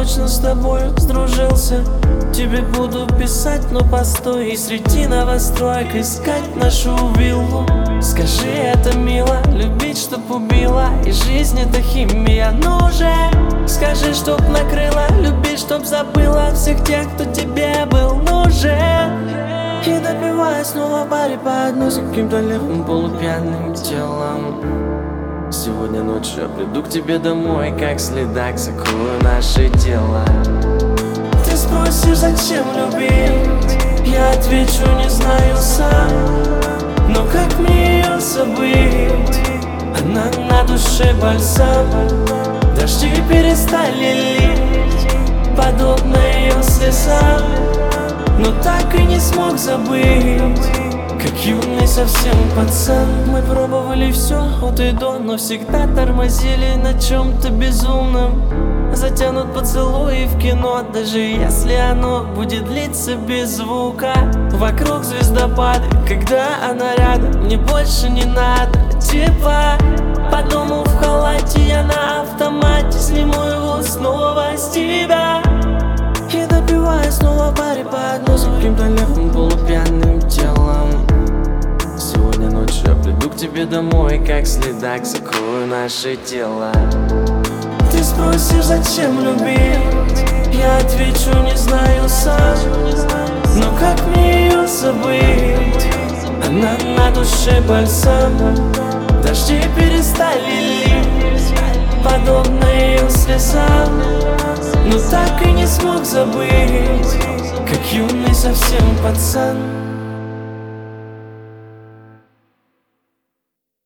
точно с тобой сдружился. Тебе буду писать, но постой, и среди новостроек искать нашу виллу. Скажи, это мило, любить, чтоб убила, и жизнь это химия, ну же. Скажи, чтоб накрыла, любить, чтоб забыла всех тех, кто тебе был нужен. И допивая снова в баре по одной с каким-то левым полупьяным телом. Сегодня ночью я приду к тебе домой, как следак, закрою наше дело. Ты спросишь, зачем любить? Я отвечу, не знаю сам. Но как мне ее забыть? Она на душе бальзам. Дожди перестали лить, подобно ее слезам. Но так и не смог забыть, как юный совсем пацан. Мы пробовали все от и до, но всегда тормозили на чем-то безумном. Затянут поцелуи в кино, даже если оно будет длиться без звука. Вокруг звездопады, когда она рядом, мне больше не надо. Типа, по дому в халате я на автомате, сниму его снова с тебя. И допивая снова в баре по одной с каким-то левым полупьяным телом. Сегодня ночью я приду к тебе домой, как следак, закрою наше дело. Ты спросишь, зачем любить? Я отвечу, не знаю сам. Но как мне ее забыть? Она на душе бальзам. Дожди перестали лить, подобно ее слезам. Но так и не смог забыть, как юный совсем пацан.